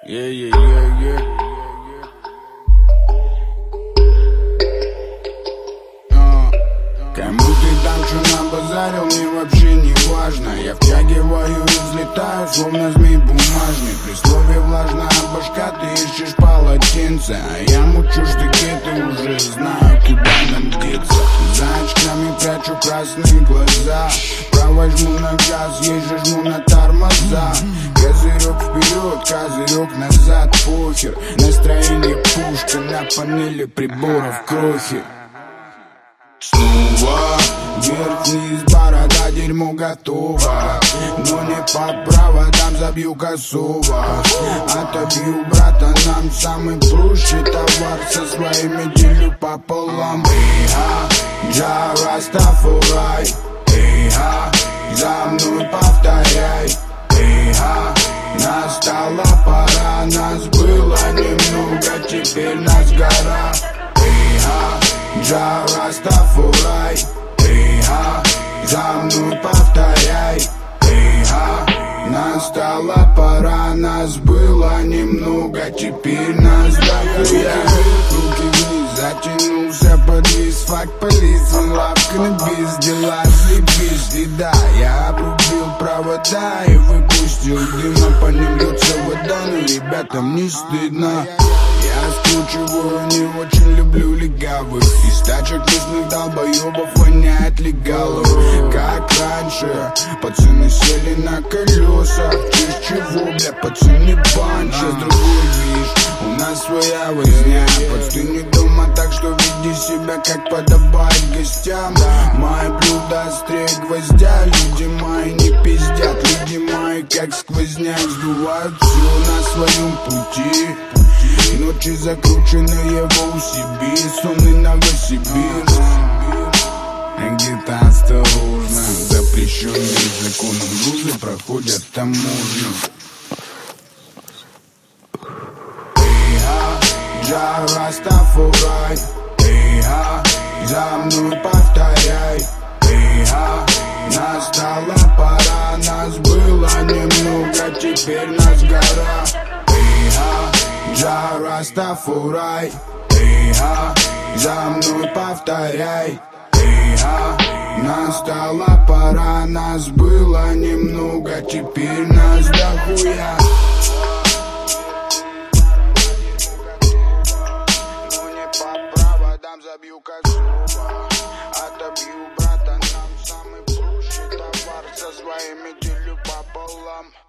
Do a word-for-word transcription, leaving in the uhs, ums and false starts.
Yeah, yeah, yeah, yeah. Uh, Кому ты там что набазарил, мне вообще не важно. Я втягиваю и взлетаю, словно змей бумажный. При слове влажная башка, ты ищешь полотенце, а я мучу штыки, уже знаю, куда нам деться. За очками прячу красные глаза, правой жму на газ, ей же жму на тормоза. Козырек вперед, козырек назад, похер. Настроение пушка, на панели приборов крохи. Снова вверх-вниз, борода, дерьмо готово. Но не по проводам, забью косово. Отобью брата, нам самый прущий товар. Со своими делю пополам. Эйха, Джа Растафарай. Эйха, за мной повторяй. Эйха, настала пора, нас было немного, теперь нас гора. Эйха, Джа Растафарай. Эйха, за мной повторяй. Эйха, настала пора, нас было немного, теперь нас дохуя. Руки вниз, затянулся подвис, факт полис, он лавка на бис, дела заебись. И да, я обрубил провода и выпустил дыма, по ним льется вода, но ребятам не стыдно. Я скручиваю, не очень люблю легавых. Из тачек местных долбоебов воняет легалов. Как раньше, пацаны сели на колеса. В честь чего, бля, пацаны банча. Другой движ, у нас своя возня. Подстыни дома, так что веди себя, как подобает гостям. Мои блюда острее гвоздя. Люди мои не пиздят, люди мои как сквозняк сдувают все на своем пути. Ночи закрученные в Новосибирск, сонный Новосибирск. Где-то осторожно, запрещенные законом грузы проходят таможню. Эйха, Джа Растафарай. Эйха, за мной повторяй. Эйха, настала пора, нас было немного, теперь нас гора. Эйха, Джа Растафарай. Эйха, за мной повторяй. Эйха, настала пора, нас было немного, теперь нас дохуя. Но не по проводам, забью косово. Отобью брата, нам самый прущий товар. Со своими делю пополам.